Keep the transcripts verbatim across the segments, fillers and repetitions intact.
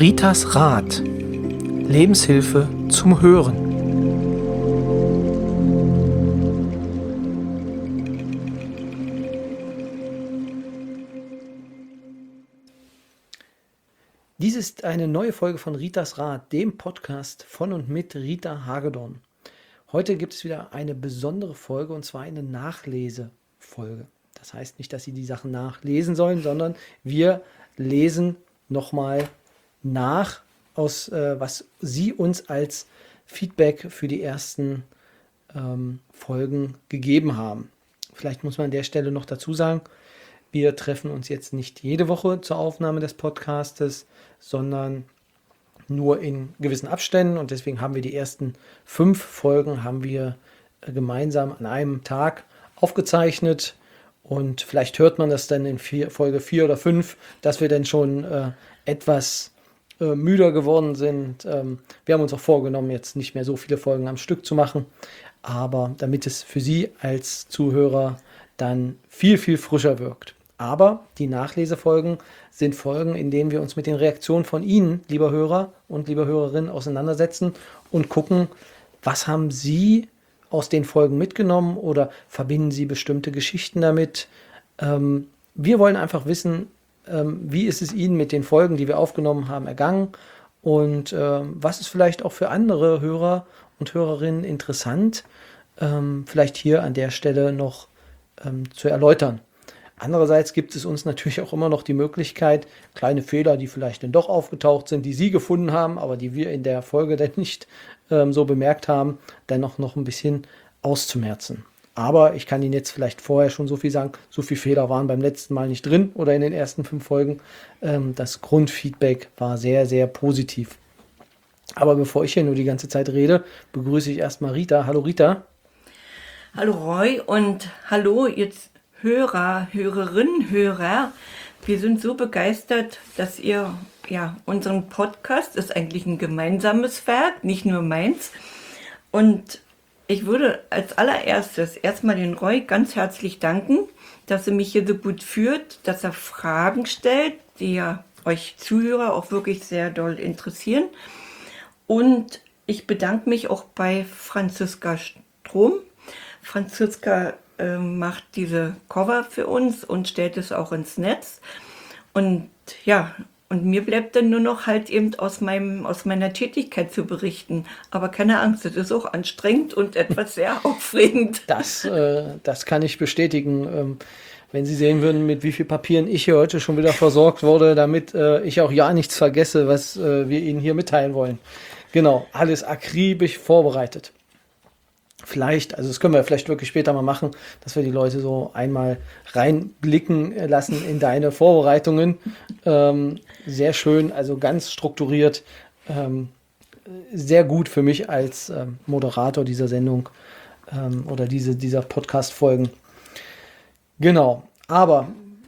Ritas Rat. Lebenshilfe zum Hören. Dies ist eine neue Folge von Ritas Rat, dem Podcast von und mit Rita Hagedorn. Heute gibt es wieder eine besondere Folge, und zwar eine Nachlesefolge. Das heißt nicht, dass Sie die Sachen nachlesen sollen, sondern wir lesen nochmal nach, aus, äh, was Sie uns als Feedback für die ersten ähm, Folgen gegeben haben. Vielleicht muss man an der Stelle noch dazu sagen, wir treffen uns jetzt nicht jede Woche zur Aufnahme des Podcastes, sondern nur in gewissen Abständen, und deswegen haben wir die ersten fünf Folgen haben wir äh, gemeinsam an einem Tag aufgezeichnet. Und vielleicht hört man das dann in vier, Folge vier oder fünf, dass wir dann schon äh, etwas äh, müder geworden sind. Ähm, wir haben uns auch vorgenommen, jetzt nicht mehr so viele Folgen am Stück zu machen. Aber damit es für Sie als Zuhörer dann viel, viel frischer wirkt. Aber die Nachlesefolgen sind Folgen, in denen wir uns mit den Reaktionen von Ihnen, lieber Hörer und lieber Hörerinnen, auseinandersetzen und gucken, was haben Sie aus den Folgen mitgenommen oder verbinden Sie bestimmte Geschichten damit. Ähm, wir wollen einfach wissen, ähm, wie ist es Ihnen mit den Folgen, die wir aufgenommen haben, ergangen, und ähm, was ist vielleicht auch für andere Hörer und Hörerinnen interessant, ähm, vielleicht hier an der Stelle noch ähm, zu erläutern. Andererseits gibt es uns natürlich auch immer noch die Möglichkeit, kleine Fehler, die vielleicht dann doch aufgetaucht sind, die Sie gefunden haben, aber die wir in der Folge dann nicht ähm, so bemerkt haben, dann noch, noch ein bisschen auszumerzen. Aber ich kann Ihnen jetzt vielleicht vorher schon so viel sagen, so viele Fehler waren beim letzten Mal nicht drin oder in den ersten fünf Folgen. Ähm, das Grundfeedback war sehr, sehr positiv. Aber bevor ich hier nur die ganze Zeit rede, begrüße ich erstmal Rita. Hallo Rita. Hallo Roy und hallo jetzt Hörer, Hörerinnen, Hörer. Wir sind so begeistert, dass ihr, ja, unseren Podcast ist eigentlich ein gemeinsames Werk, nicht nur meins. Und ich würde als allererstes erstmal den Roy ganz herzlich danken, dass er mich hier so gut führt, dass er Fragen stellt, die ja euch Zuhörer auch wirklich sehr doll interessieren. Und ich bedanke mich auch bei Franziska Strom. Franziska äh, macht diese Cover für uns und stellt es auch ins Netz. Und ja, und mir bleibt dann nur noch halt eben aus meinem, aus meiner Tätigkeit zu berichten. Aber keine Angst, das ist auch anstrengend und etwas sehr aufregend. Das, äh, das kann ich bestätigen. Ähm, wenn Sie sehen würden, mit wie viel Papieren ich hier heute schon wieder versorgt wurde, damit äh, ich auch ja nichts vergesse, was äh, wir Ihnen hier mitteilen wollen. Genau, alles akribisch vorbereitet. Vielleicht, also das können wir vielleicht wirklich später mal machen, dass wir die Leute so einmal reinblicken lassen in deine Vorbereitungen. Ähm, sehr schön, also ganz strukturiert, ähm, sehr gut für mich als ähm, Moderator dieser Sendung ähm, oder diese, dieser Podcast-Folgen. Genau, aber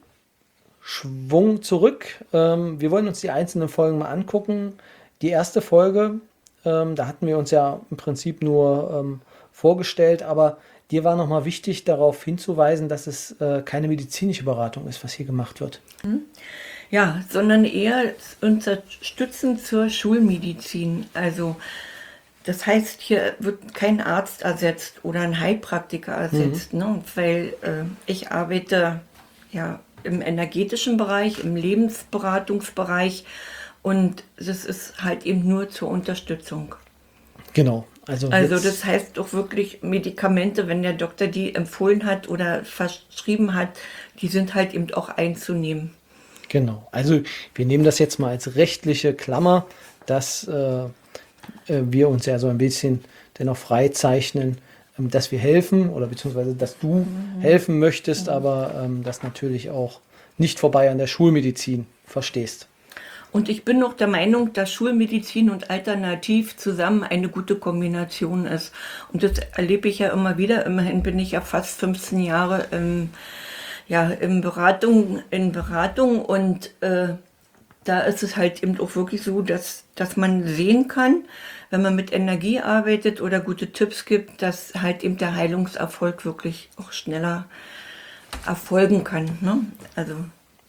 Schwung zurück. Ähm, wir wollen uns die einzelnen Folgen mal angucken. Die erste Folge, ähm, da hatten wir uns ja im Prinzip nur ähm, vorgestellt, aber dir war nochmal wichtig, darauf hinzuweisen, dass es äh, keine medizinische Beratung ist, was hier gemacht wird. Ja, sondern eher unterstützend zur Schulmedizin. Also das heißt, hier wird kein Arzt ersetzt oder ein Heilpraktiker ersetzt, mhm. ne? Weil äh, ich arbeite ja im energetischen Bereich, im Lebensberatungsbereich, und das ist halt eben nur zur Unterstützung. Genau. Also, also das heißt auch wirklich Medikamente, wenn der Doktor die empfohlen hat oder verschrieben hat, die sind halt eben auch einzunehmen. Genau, also wir nehmen das jetzt mal als rechtliche Klammer, dass äh, wir uns ja so ein bisschen dennoch freizeichnen, ähm, dass wir helfen oder beziehungsweise dass du mhm. helfen möchtest, mhm. aber ähm, das natürlich auch nicht vorbei an der Schulmedizin verstehst. Und ich bin noch der Meinung, dass Schulmedizin und Alternativ zusammen eine gute Kombination ist. Und das erlebe ich ja immer wieder. Immerhin bin ich ja fast fünfzehn Jahre im, ja, in, Beratung, in Beratung. Und äh, da ist es halt eben auch wirklich so, dass, dass man sehen kann, wenn man mit Energie arbeitet oder gute Tipps gibt, dass halt eben der Heilungserfolg wirklich auch schneller erfolgen kann. Ne? Also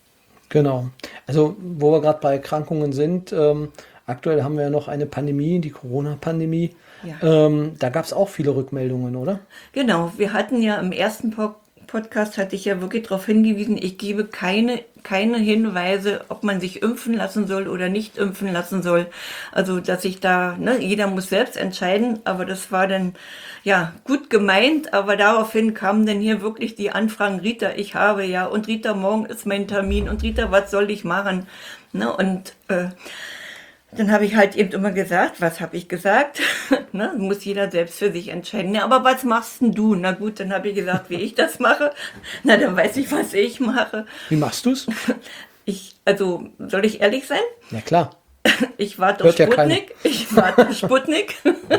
Genau. Also, wo wir gerade bei Erkrankungen sind, ähm, aktuell haben wir ja noch eine Pandemie, die Corona-Pandemie. Ja. Ähm, da gab es auch viele Rückmeldungen, oder? Genau, wir hatten ja im ersten Po- Podcast, hatte ich ja wirklich darauf hingewiesen, ich gebe keine, keine Hinweise, ob man sich impfen lassen soll oder nicht impfen lassen soll. Also, dass ich da, ne, jeder muss selbst entscheiden, aber das war dann, ja, gut gemeint, aber daraufhin kamen dann hier wirklich die Anfragen, Rita, ich habe ja, und Rita, morgen ist mein Termin, und Rita, was soll ich machen? Ne, und äh, dann habe ich halt eben immer gesagt, was habe ich gesagt? Ne, muss jeder selbst für sich entscheiden. Ja, aber was machst denn du? Na gut, dann habe ich gesagt, wie ich das mache. Na, dann weiß ich, was ich mache. Wie machst du es? Ich, also, soll ich ehrlich sein? Ja, klar. Ich warte auf Hört ja keiner. Sputnik. Ich warte auf Sputnik.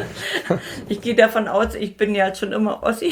Ich gehe davon aus, ich bin ja schon immer Ossi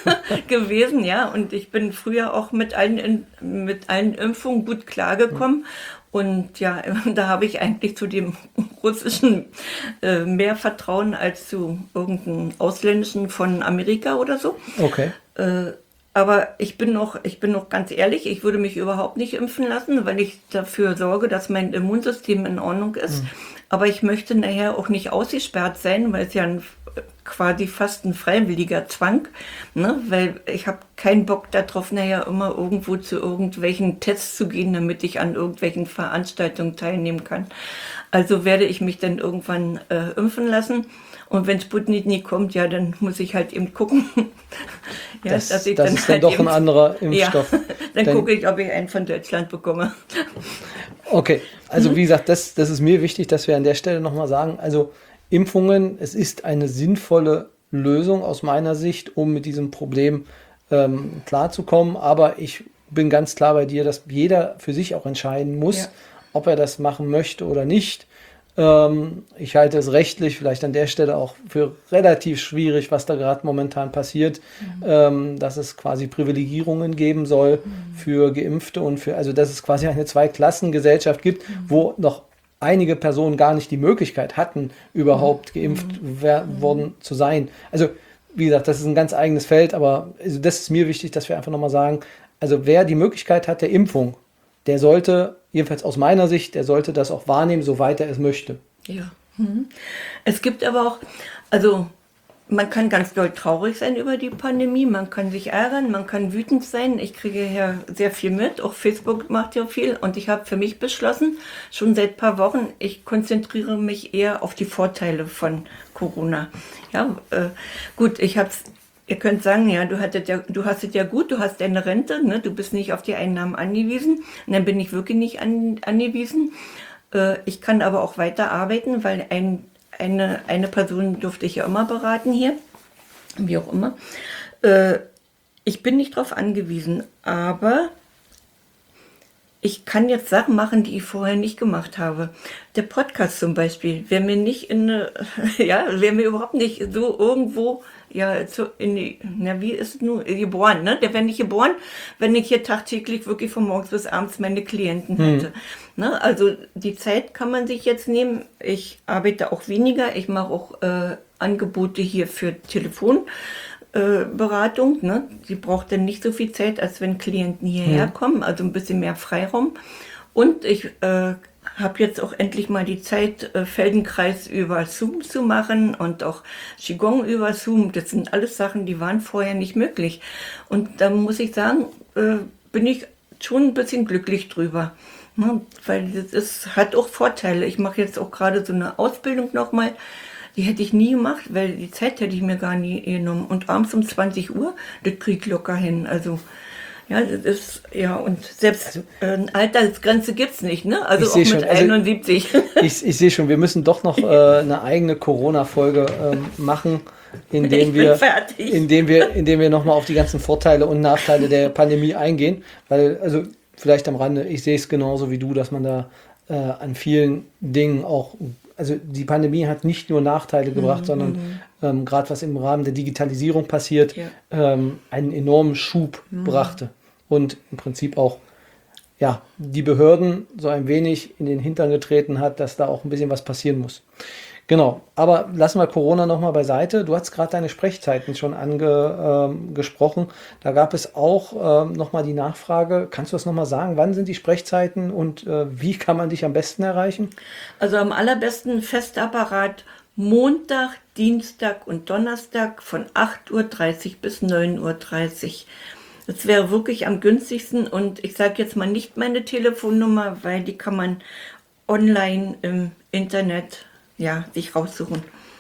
gewesen, ja, und ich bin früher auch mit allen, In- mit allen Impfungen gut klargekommen. Und ja, da habe ich eigentlich zu dem russischen äh, mehr Vertrauen als zu irgendeinem ausländischen von Amerika oder so. Okay. Äh, aber ich bin noch, ich bin noch ganz ehrlich, ich würde mich überhaupt nicht impfen lassen, weil ich dafür sorge, dass mein Immunsystem in Ordnung ist. Aber ich möchte nachher auch nicht ausgesperrt sein, weil es ja ein, quasi fast ein freiwilliger Zwang, ne? Weil ich habe keinen Bock darauf, nachher immer irgendwo zu irgendwelchen Tests zu gehen, damit ich an irgendwelchen Veranstaltungen teilnehmen kann. Also werde ich mich dann irgendwann äh, impfen lassen. Und wenn Sputnik nie kommt, ja, dann muss ich halt eben gucken. ja, Das, dass ich das dann ist dann halt doch eben, ein anderer Impfstoff. Ja, dann Denn- gucke ich, ob ich einen von Deutschland bekomme. Okay, also wie gesagt, das, das ist mir wichtig, dass wir an der Stelle nochmal sagen, also Impfungen, es ist eine sinnvolle Lösung aus meiner Sicht, um mit diesem Problem ähm, klarzukommen, aber ich bin ganz klar bei dir, dass jeder für sich auch entscheiden muss, Ja. ob er das machen möchte oder nicht. Ähm, ich halte es rechtlich vielleicht an der Stelle auch für relativ schwierig, was da gerade momentan passiert, ähm, dass es quasi Privilegierungen geben soll für Geimpfte und für, also dass es quasi eine Zweiklassengesellschaft gibt, wo noch einige Personen gar nicht die Möglichkeit hatten, überhaupt geimpft wer- worden zu sein. Also wie gesagt, das ist ein ganz eigenes Feld, aber also das ist mir wichtig, dass wir einfach nochmal sagen, also wer die Möglichkeit hat der Impfung, der sollte, jedenfalls aus meiner Sicht, der sollte das auch wahrnehmen, soweit er es möchte. Ja. Mhm. Es gibt aber auch, also man kann ganz doll traurig sein über die Pandemie, man kann sich ärgern, man kann wütend sein. Ich kriege ja sehr viel mit, auch Facebook macht ja viel. Und ich habe für mich beschlossen, schon seit ein paar Wochen, ich konzentriere mich eher auf die Vorteile von Corona. Ja, äh, gut, ich habe es. Ihr könnt sagen, ja, du, hattet ja, du hast es ja gut, du hast deine Rente, ne? Du bist nicht auf die Einnahmen angewiesen. Und dann bin ich wirklich nicht an, angewiesen. Äh, ich kann aber auch weiter arbeiten, weil ein, eine, eine Person durfte ich ja immer beraten hier, wie auch immer. Äh, ich bin nicht darauf angewiesen, aber ich kann jetzt Sachen machen, die ich vorher nicht gemacht habe. Der Podcast zum Beispiel, wäre mir nicht in, eine- ja, wäre mir überhaupt nicht so irgendwo, ja, zu, in die, na, wie ist es nun, geboren, ne? Der wäre nicht geboren, wenn ich hier tagtäglich wirklich von morgens bis abends meine Klienten hätte. Ne? Also die Zeit kann man sich jetzt nehmen. Ich arbeite auch weniger. Ich mache auch äh, Angebote hier für Telefon. Äh, Beratung, ne? Die braucht dann nicht so viel Zeit, als wenn Klienten hierher kommen, also ein bisschen mehr Freiraum. Und ich äh, habe jetzt auch endlich mal die Zeit, äh, Feldenkreis über Zoom zu machen und auch Qigong über Zoom. Das sind alles Sachen, die waren vorher nicht möglich. Und da muss ich sagen, äh, bin ich schon ein bisschen glücklich drüber. Ne? Weil das ist, hat auch Vorteile. Ich mache jetzt auch gerade so eine Ausbildung nochmal. Die hätte ich nie gemacht, weil die Zeit hätte ich mir gar nie genommen. Und abends um zwanzig Uhr, das krieg ich locker hin. Also, ja, das ist, ja, und selbst äh, eine Altersgrenze gibt's nicht, ne? Also Ich auch seh mit schon, also- einundsiebzig. Ich, ich sehe schon, wir müssen doch noch äh, eine eigene Corona-Folge ähm, machen, indem Ich bin wir, fertig. indem wir, indem wir nochmal auf die ganzen Vorteile und Nachteile der Pandemie eingehen. Weil, also vielleicht am Rande, ich sehe es genauso wie du, dass man da äh, an vielen Dingen auch, also die Pandemie hat nicht nur Nachteile gebracht, sondern ähm, gerade was im Rahmen der Digitalisierung passiert, Ja. ähm, einen enormen Schub brachte. Und im Prinzip auch ja, die Behörden so ein wenig in den Hintern getreten hat, dass da auch ein bisschen was passieren muss. Genau, aber lassen wir Corona nochmal beiseite. Du hast gerade deine Sprechzeiten schon angesprochen. Da gab es auch ähm, nochmal die Nachfrage, kannst du das nochmal sagen? Wann sind die Sprechzeiten und äh, wie kann man dich am besten erreichen? Also am allerbesten Festapparat Montag, Dienstag und Donnerstag von acht Uhr dreißig bis neun Uhr dreißig. Das wäre wirklich am günstigsten und ich sage jetzt mal nicht meine Telefonnummer, weil die kann man online im Internet ja, sich raussuchen.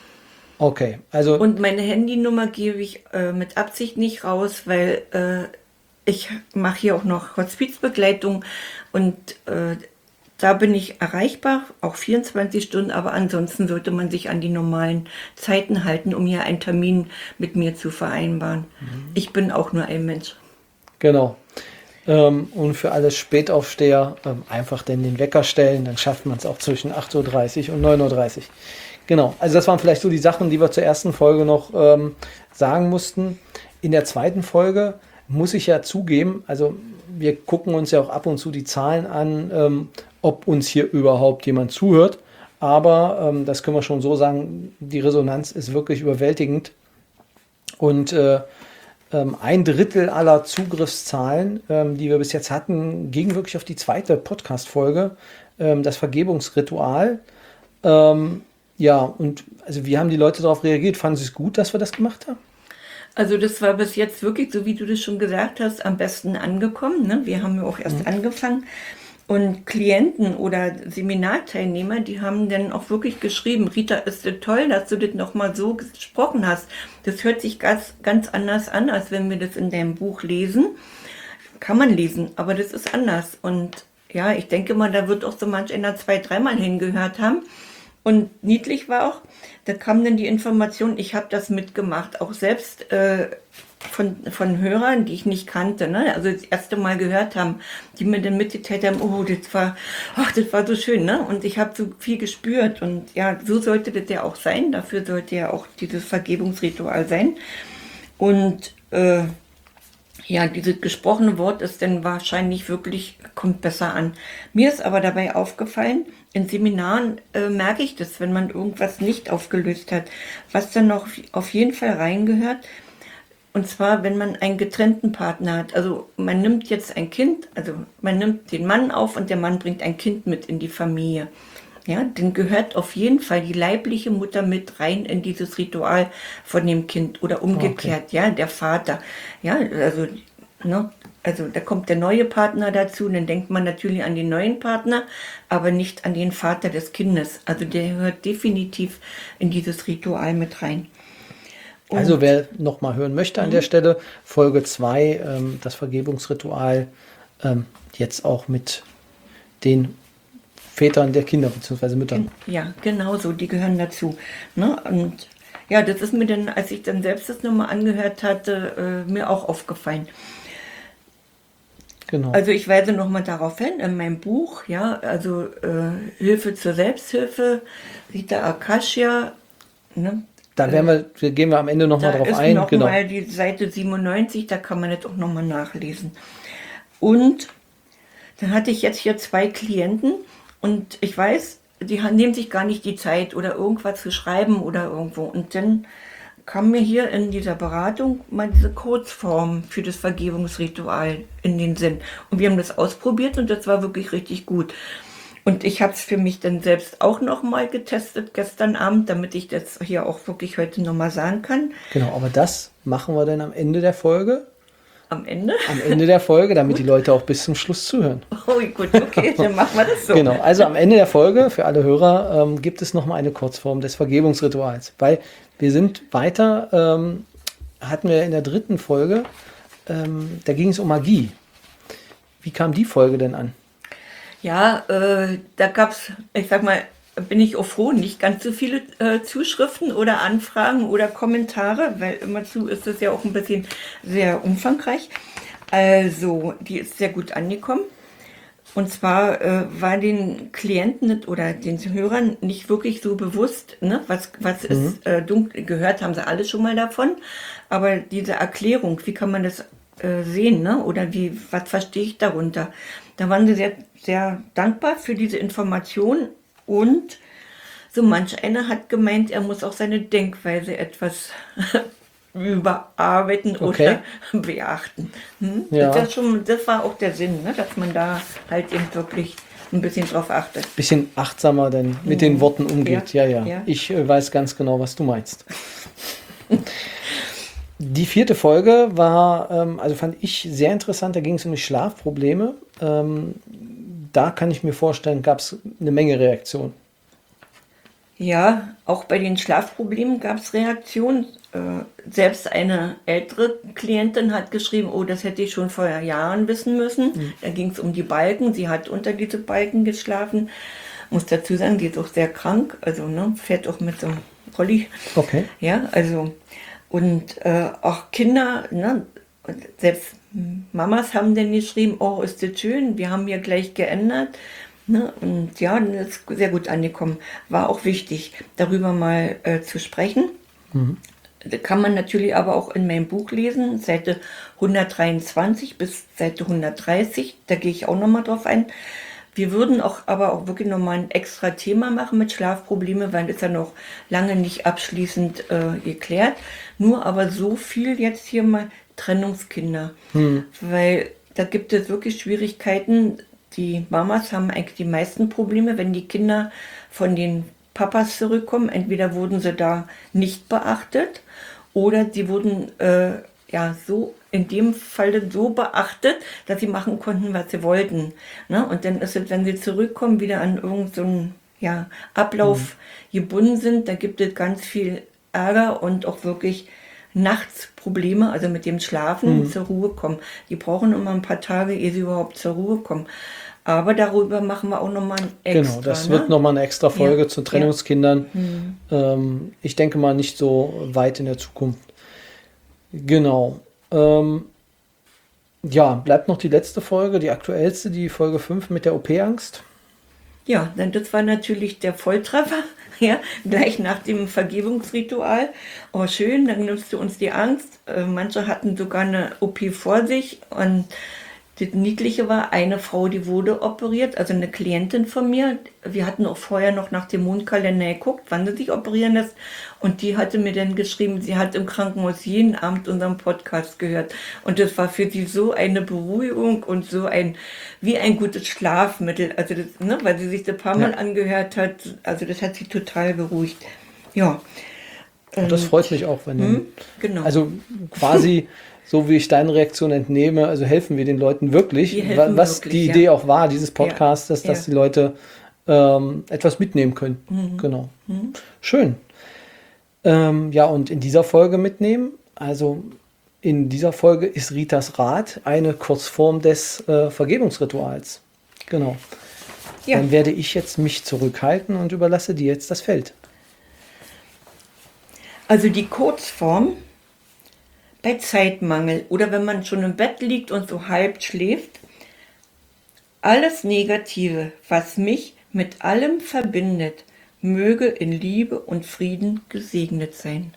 Okay, also Und meine Handynummer gebe ich äh, mit Absicht nicht raus, weil äh, ich mache hier auch noch Hospizbegleitung und äh, da bin ich erreichbar, auch vierundzwanzig Stunden, aber ansonsten sollte man sich an die normalen Zeiten halten, um hier einen Termin mit mir zu vereinbaren. Ich bin auch nur ein Mensch. genau. Ähm, und für alle Spätaufsteher ähm, einfach denn den Wecker stellen, dann schafft man es auch zwischen acht Uhr dreißig und neun Uhr dreißig. Genau, also das waren vielleicht so die Sachen, die wir zur ersten Folge noch ähm, sagen mussten. In der zweiten Folge muss ich ja zugeben, also wir gucken uns ja auch ab und zu die Zahlen an, ähm, ob uns hier überhaupt jemand zuhört. Aber ähm, das können wir schon so sagen, die Resonanz ist wirklich überwältigend. Und äh, ähm, ein Drittel aller Zugriffszahlen, ähm, die wir bis jetzt hatten, ging wirklich auf die zweite Podcast-Folge, ähm, das Vergebungsritual. Ähm, ja, und also wie haben die Leute darauf reagiert? Fanden sie es gut, dass wir das gemacht haben? Also das war bis jetzt wirklich, so wie du das schon gesagt hast, am besten angekommen. Ne? Wir haben ja auch erst angefangen. Und Klienten oder Seminarteilnehmer, die haben dann auch wirklich geschrieben, Rita, ist das toll, dass du das nochmal so gesprochen hast. Das hört sich ganz, ganz anders an, als wenn wir das in deinem Buch lesen. Kann man lesen, aber das ist anders. Und ja, ich denke mal, da wird auch so manch einer zwei, dreimal hingehört haben. Und niedlich war auch, da kam dann die Information, ich habe das mitgemacht, auch selbst äh, von, von Hörern, die ich nicht kannte, ne? Also das erste Mal gehört haben, die mir dann mitgeteilt haben, oh, das war, ach, das war so schön, ne? Und ich habe so viel gespürt und ja, so sollte das ja auch sein, dafür sollte ja auch dieses Vergebungsritual sein. Und äh, ja, dieses gesprochene Wort ist dann wahrscheinlich wirklich, kommt besser an. Mir ist aber dabei aufgefallen, in Seminaren äh, merke ich das, wenn man irgendwas nicht aufgelöst hat, was dann noch auf jeden Fall reingehört. Und zwar, wenn man einen getrennten Partner hat. Also man nimmt jetzt ein Kind, also man nimmt den Mann auf und der Mann bringt ein Kind mit in die Familie. Ja, dann gehört auf jeden Fall die leibliche Mutter mit rein in dieses Ritual von dem Kind oder umgekehrt, okay. Ja, der Vater. Ja, also, ne, also da kommt der neue Partner dazu, dann denkt man natürlich an den neuen Partner, aber nicht an den Vater des Kindes. Also der gehört definitiv in dieses Ritual mit rein. Und also wer nochmal hören möchte an der Stelle, Folge zwei, ähm, das Vergebungsritual, ähm, jetzt auch mit den Vätern der Kinder bzw. Müttern. Ja, genau so, die gehören dazu. Ne? Und ja, das ist mir dann, als ich dann selbst das nochmal angehört hatte, äh, mir auch aufgefallen. Genau. Also ich weise nochmal darauf hin, in meinem Buch, ja, also äh, Hilfe zur Selbsthilfe, Rita Akasha, ne? Da werden wir, gehen wir am Ende nochmal drauf ist ein. Noch genau. mal die Seite siebenundneunzig, da kann man das auch nochmal nachlesen. Und dann hatte ich jetzt hier zwei Klienten und ich weiß, die nehmen sich gar nicht die Zeit oder irgendwas zu schreiben oder irgendwo. Und dann kam mir hier in dieser Beratung mal diese Kurzform für das Vergebungsritual in den Sinn. Und wir haben das ausprobiert und das war wirklich richtig gut. Und ich habe es für mich dann selbst auch nochmal getestet gestern Abend, damit ich das hier auch wirklich heute nochmal sagen kann. Genau, aber das machen wir dann am Ende der Folge. Am Ende? Am Ende der Folge, damit die Leute auch bis zum Schluss zuhören. Oh gut, okay, dann machen wir das so. Genau, also am Ende der Folge, für alle Hörer, ähm, gibt es nochmal eine Kurzform des Vergebungsrituals. Weil wir sind weiter, ähm, hatten wir in der dritten Folge, ähm, da ging es um Magie. Wie kam die Folge denn an? Ja, äh, da gab es, ich sag mal, bin ich auch froh, nicht ganz so viele äh, Zuschriften oder Anfragen oder Kommentare, weil immerzu ist es ja auch ein bisschen sehr umfangreich. Also, die ist sehr gut angekommen. Und zwar äh, war den Klienten oder den Hörern nicht wirklich so bewusst, ne, was, was mhm. ist äh, dunkel, gehört haben sie alle schon mal davon. Aber diese Erklärung, wie kann man das äh, sehen, ne? Oder wie, was verstehe ich darunter? Da waren sie sehr, sehr dankbar für diese Information und So manch einer hat gemeint, er muss auch seine Denkweise etwas überarbeiten Okay. oder beachten. Hm? Ja. Das, ist schon, das war auch der Sinn, ne? Dass man da halt eben wirklich ein bisschen drauf achtet. Bisschen achtsamer denn mit den Worten umgeht. Ja, Ja, ja. ja. Ich äh, weiß ganz genau, was du meinst. Die vierte Folge war, ähm, also fand ich sehr interessant, da ging es um die Schlafprobleme. Ähm, da kann ich mir vorstellen, gab es eine Menge Reaktionen. Ja, auch bei den Schlafproblemen gab es Reaktionen. Äh, selbst eine ältere Klientin hat geschrieben, oh, das hätte ich schon vor Jahren wissen müssen. Mhm. Da ging es um die Balken. Sie hat unter diese Balken geschlafen. Muss dazu sagen, die ist auch sehr krank. Also ne, fährt auch mit so einem Rolli. Okay. Ja, also und äh, auch Kinder, ne, und selbst Mamas haben dann geschrieben, oh, ist das schön, wir haben hier gleich geändert. Ne, und ja, das ist sehr gut angekommen. War auch wichtig, darüber mal äh, zu sprechen. Mhm. Da kann man natürlich aber auch in meinem Buch lesen, Seite hundertdreiundzwanzig bis Seite hundertdreißig, da gehe ich auch nochmal drauf ein. Wir würden auch aber auch wirklich nochmal ein extra Thema machen mit Schlafprobleme, weil das ja noch lange nicht abschließend äh, geklärt. Nur aber so viel jetzt hier mal Trennungskinder. Hm. Weil da gibt es wirklich Schwierigkeiten. Die Mamas haben eigentlich die meisten Probleme, wenn die Kinder von den Papas zurückkommen. Entweder wurden sie da nicht beachtet oder sie wurden äh, ja so in dem Fall so beachtet, dass sie machen konnten, was sie wollten. Ne? Und dann ist es, wenn sie zurückkommen, wieder an irgendeinen so ja, Ablauf mhm. gebunden sind, da gibt es ganz viel Ärger und auch wirklich nachts Probleme, also mit dem Schlafen, mhm. zur Ruhe kommen. Die brauchen immer ein paar Tage, ehe sie überhaupt zur Ruhe kommen. Aber darüber machen wir auch nochmal ein extra. Genau, das ne? wird nochmal eine extra Folge ja. zu Trennungskindern. Ja. Mhm. Ähm, ich denke mal nicht so weit in der Zukunft. Genau. Ähm, ja, bleibt noch die letzte Folge, die aktuellste, die Folge fünf mit der O P-Angst. Ja, denn das war natürlich der Volltreffer, ja, gleich nach dem Vergebungsritual. Oh, schön, dann nimmst du uns die Angst. Äh, manche hatten sogar eine O P vor sich und das Niedliche war, eine Frau, die wurde operiert, also eine Klientin von mir. Wir hatten auch vorher noch nach dem Mondkalender geguckt, wann sie sich operieren lässt. Und die hatte mir dann geschrieben, sie hat im Krankenhaus jeden Abend unseren Podcast gehört. Und das war für sie so eine Beruhigung und so ein, wie ein gutes Schlafmittel. Also das, ne, weil sie sich das ein paar Mal Ja. angehört hat. Also das hat sie total beruhigt. Ja. Und das freut mich auch, wenn Hm, genau. also quasi so wie ich deine Reaktion entnehme, also helfen wir den Leuten wirklich, Wir helfen was wirklich, die ja. Idee auch war, dieses Podcasts, dass, dass Ja. die Leute ähm, etwas mitnehmen können. Mhm. Genau. Mhm. Schön. Ähm, ja, und in dieser Folge mitnehmen, also in dieser Folge ist Ritas Rat eine Kurzform des äh, Vergebungsrituals. Genau. Ja. Dann werde ich jetzt mich zurückhalten und überlasse dir jetzt das Feld. Also die Kurzform bei Zeitmangel oder wenn man schon im Bett liegt und so halb schläft, alles Negative, was mich mit allem verbindet, möge in Liebe und Frieden gesegnet sein.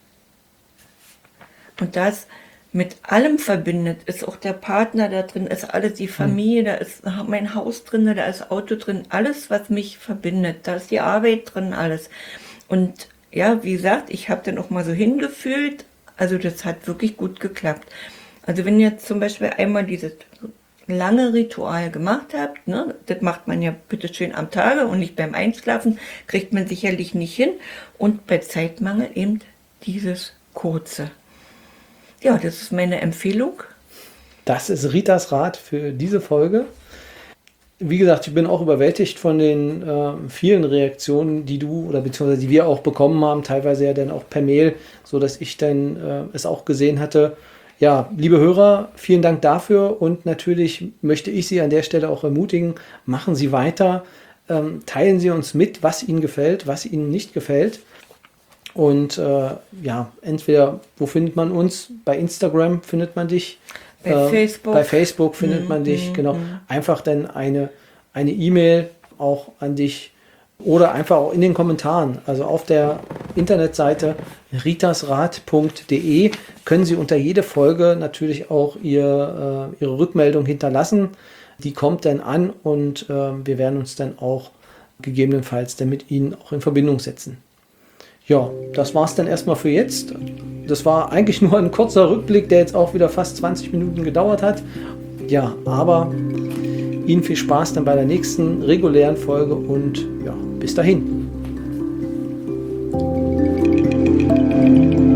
Und das mit allem verbindet, ist auch der Partner da drin, ist alles die Familie, da ist mein Haus drin, da ist Auto drin, alles, was mich verbindet, da ist die Arbeit drin, alles. Und ja, wie gesagt, ich habe dann auch mal so hingefühlt, also das hat wirklich gut geklappt. Also wenn ihr jetzt zum Beispiel einmal dieses lange Ritual gemacht habt, ne, das macht man ja bitte schön am Tage und nicht beim Einschlafen, kriegt man sicherlich nicht hin. Und bei Zeitmangel eben dieses kurze. Ja, das ist meine Empfehlung. Das ist Ritas Rat für diese Folge. Wie gesagt, ich bin auch überwältigt von den äh, vielen Reaktionen, die du oder beziehungsweise die wir auch bekommen haben, teilweise ja dann auch per Mail, so dass ich dann äh, es auch gesehen hatte. Ja, liebe Hörer, vielen Dank dafür und natürlich möchte ich Sie an der Stelle auch ermutigen, machen Sie weiter, ähm, teilen Sie uns mit, was Ihnen gefällt, was Ihnen nicht gefällt. Und äh, ja, entweder, wo findet man uns? Bei Instagram findet man dich. Bei äh, Facebook. Bei Facebook findet Mhm, man dich, mhm, genau. mhm. Einfach dann eine eine E-Mail auch an dich oder einfach auch in den Kommentaren. Also auf der Internetseite ritasrat punkt de können Sie unter jede Folge natürlich auch ihr, äh, Ihre Rückmeldung hinterlassen. Die kommt dann an und äh, wir werden uns dann auch gegebenenfalls dann mit Ihnen auch in Verbindung setzen. Ja, das war es dann erstmal für jetzt. Das war eigentlich nur ein kurzer Rückblick, der jetzt auch wieder fast zwanzig Minuten gedauert hat. Ja, aber Ihnen viel Spaß dann bei der nächsten regulären Folge und ja, bis dahin.